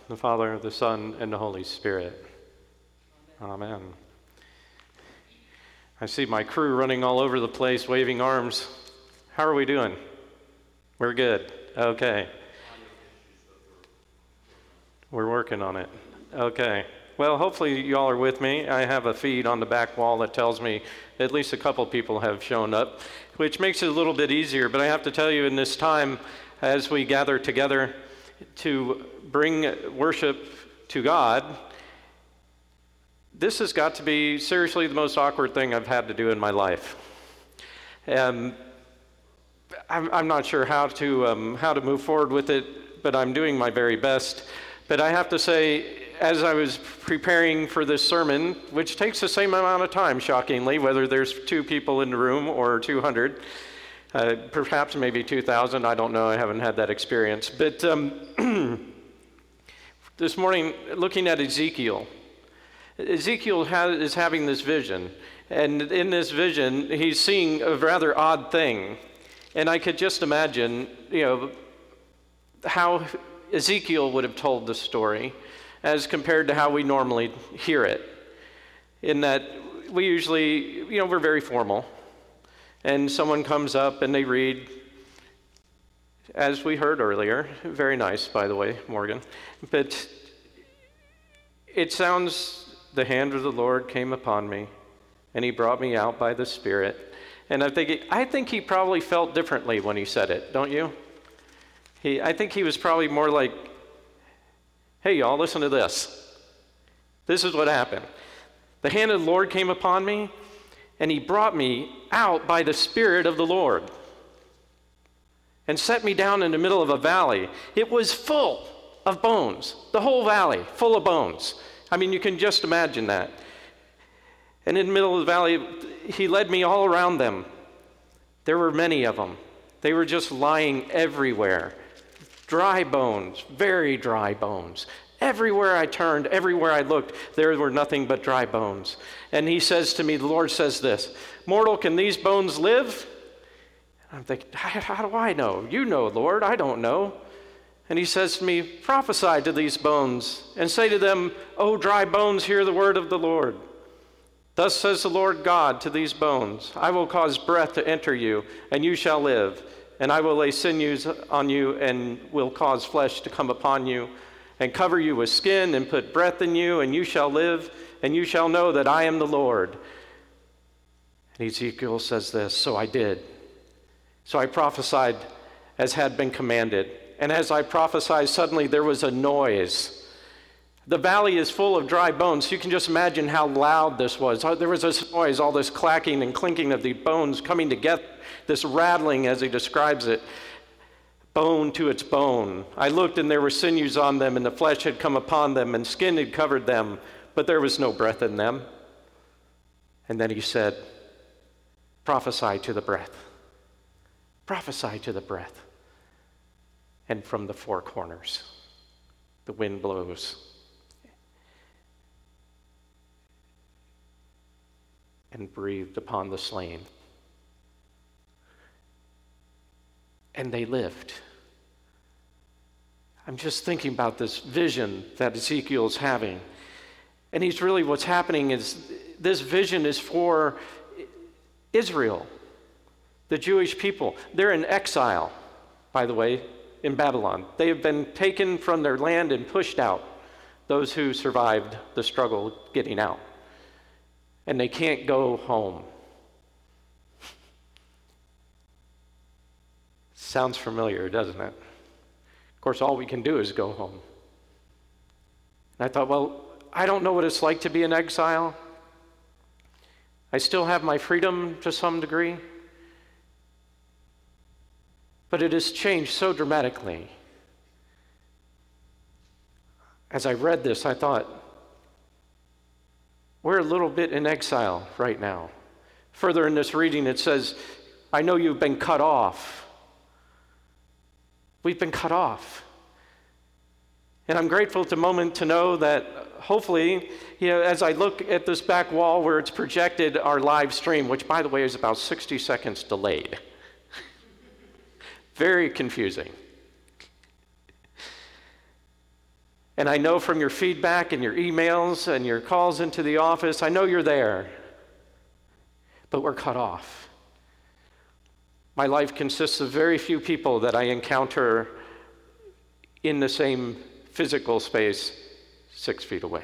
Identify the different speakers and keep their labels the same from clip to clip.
Speaker 1: the Father, the Son, and the Holy Spirit. Amen. I see my crew running all over the place, waving arms. How are we doing? We're good. Okay. We're working on it. Okay. Well, hopefully you all are with me. I have a feed on the back wall that tells me at least a couple people have shown up, which makes it a little bit easier. But I have to tell you, in this time, as we gather together to bring worship to God, this has got to be seriously the most awkward thing I've had to do in my life. I'm not sure how to move forward with it, but I'm doing my very best. But I have to say, as I was preparing for this sermon, which takes the same amount of time, shockingly, whether there's 2 people in the room or 200, perhaps maybe 2,000, I don't know, I haven't had that experience. But this morning, looking at Ezekiel is having this vision, and in this vision, he's seeing a rather odd thing. And I could just imagine, how Ezekiel would have told the story as compared to how we normally hear it. In that we usually, we're very formal. And someone comes up and they read, as we heard earlier, very nice, by the way, Morgan. But it sounds, the hand of the Lord came upon me, and he brought me out by the Spirit. And I think he probably felt differently when he said it, don't you? I think he was probably more like, hey, y'all, listen to this. This is what happened. The hand of the Lord came upon me, and he brought me out by the Spirit of the Lord and set me down in the middle of a valley. It was full of bones, the whole valley, full of bones. I mean, you can just imagine that. And in the middle of the valley, he led me all around them. There were many of them. They were just lying everywhere. Dry bones, very dry bones. Everywhere I turned, everywhere I looked, there were nothing but dry bones. And he says to me, the Lord says this, "Mortal, can these bones live?" And I'm thinking, how do I know? You know, Lord, I don't know. And he says to me, "Prophesy to these bones and say to them, O dry bones, hear the word of the Lord. Thus says the Lord God to these bones, I will cause breath to enter you, and you shall live. And I will lay sinews on you, and will cause flesh to come upon you, and cover you with skin, and put breath in you, and you shall live, and you shall know that I am the Lord." And Ezekiel says this, "So I did. So I prophesied as had been commanded. And as I prophesied, suddenly there was a noise." The valley is full of dry bones. You can just imagine how loud this was. There was this noise, all this clacking and clinking of the bones coming together, this rattling as he describes it, bone to its bone. I looked, and there were sinews on them, and the flesh had come upon them, and skin had covered them, but there was no breath in them. And then he said, "Prophesy to the breath. Prophesy to the breath." And from the 4 corners, the wind blows. And breathed upon the slain. And they lived. I'm just thinking about this vision that Ezekiel's having. And what's happening is this vision is for Israel, the Jewish people. They're in exile, by the way, in Babylon. They have been taken from their land and pushed out, those who survived the struggle getting out. And they can't go home. Sounds familiar, doesn't it? Of course, all we can do is go home. And I thought, well, I don't know what it's like to be in exile. I still have my freedom to some degree. But it has changed so dramatically. As I read this, I thought, we're a little bit in exile right now. Further in this reading, it says, I know you've been cut off. We've been cut off. And I'm grateful at the moment to know that hopefully, as I look at this back wall where it's projected our live stream, which by the way is about 60 seconds delayed. Very confusing. And I know from your feedback and your emails and your calls into the office, I know you're there. But we're cut off. My life consists of very few people that I encounter in the same physical space 6 feet away.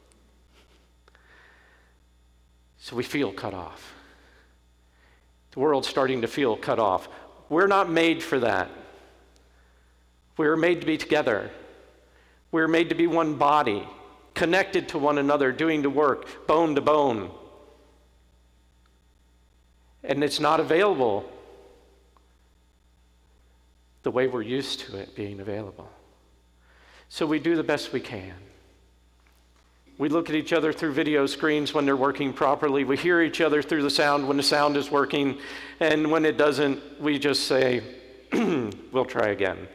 Speaker 1: So we feel cut off. The world's starting to feel cut off. We're not made for that. We're made to be together. We're made to be one body, connected to one another, doing the work, bone to bone. And it's not available the way we're used to it being available. So we do the best we can. We look at each other through video screens when they're working properly. We hear each other through the sound when the sound is working. And when it doesn't, we just say, we'll try again.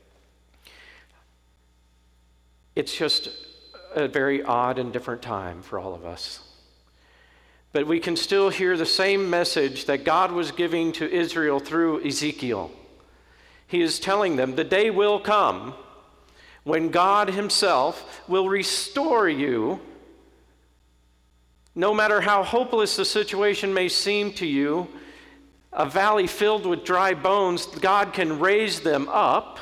Speaker 1: It's just a very odd and different time for all of us. But we can still hear the same message that God was giving to Israel through Ezekiel. He is telling them the day will come when God himself will restore you. No matter how hopeless the situation may seem to you, a valley filled with dry bones, God can raise them up,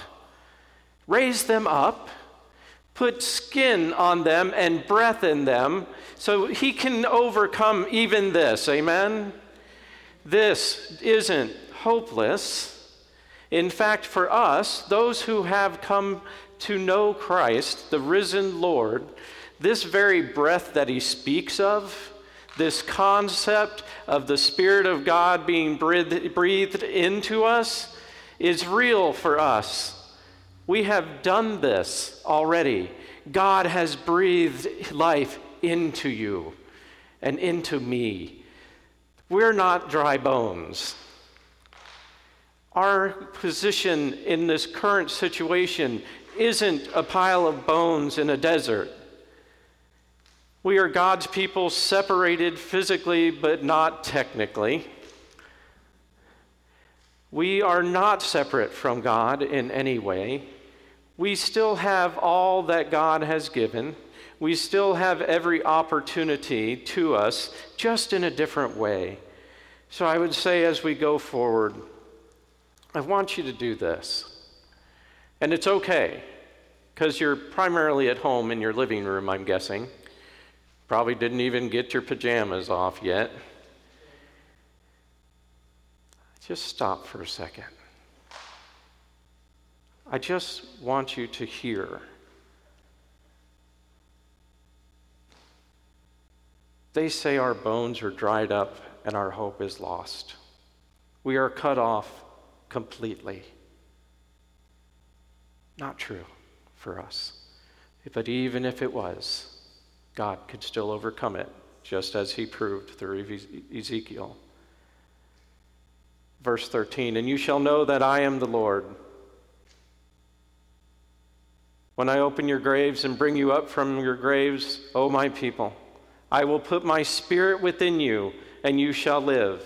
Speaker 1: put skin on them and breath in them, so he can overcome even this. Amen? This isn't hopeless. In fact, for us, those who have come to know Christ, the risen Lord, this very breath that he speaks of, this concept of the Spirit of God being breathed into us, is real for us. We have done this already. God has breathed life into you and into me. We're not dry bones. Our position in this current situation isn't a pile of bones in a desert. We are God's people, separated physically but not technically. We are not separate from God in any way. We still have all that God has given. We still have every opportunity to us, just in a different way. So I would say as we go forward, I want you to do this. And it's okay, because you're primarily at home in your living room, I'm guessing. Probably didn't even get your pajamas off yet. Just stop for a second. I just want you to hear. They say our bones are dried up and our hope is lost. We are cut off completely. Not true for us. But even if it was, God could still overcome it, just as he proved through Ezekiel. Verse 13, and you shall know that I am the Lord. When I open your graves and bring you up from your graves, O my people, I will put my spirit within you, and you shall live.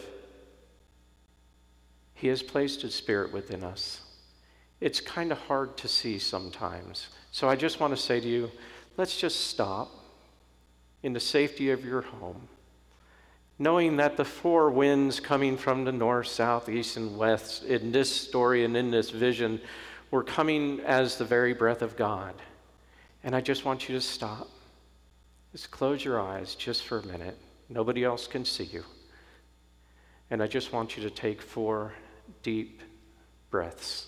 Speaker 1: He has placed his spirit within us. It's kind of hard to see sometimes. So I just want to say to you, let's just stop in the safety of your home, knowing that the four winds coming from the north, south, east, and west in this story and in this vision were coming as the very breath of God. And I just want you to stop. Just close your eyes just for a minute. Nobody else can see you. And I just want you to take 4 deep breaths.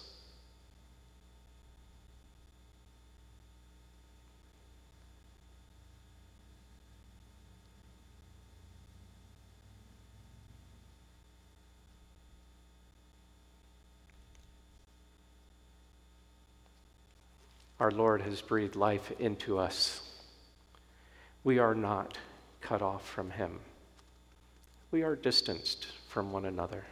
Speaker 1: Our Lord has breathed life into us. We are not cut off from him. We are distanced from one another.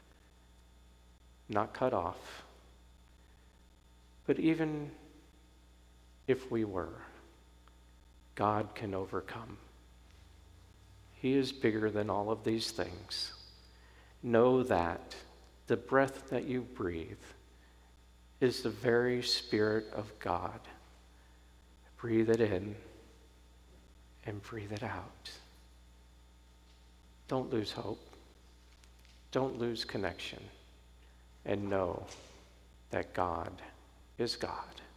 Speaker 1: Not cut off. But even if we were, God can overcome. He is bigger than all of these things. Know that the breath that you breathe is the very Spirit of God breathe it in, and breathe it out. Don't lose hope. Don't lose connection. And know that God is God.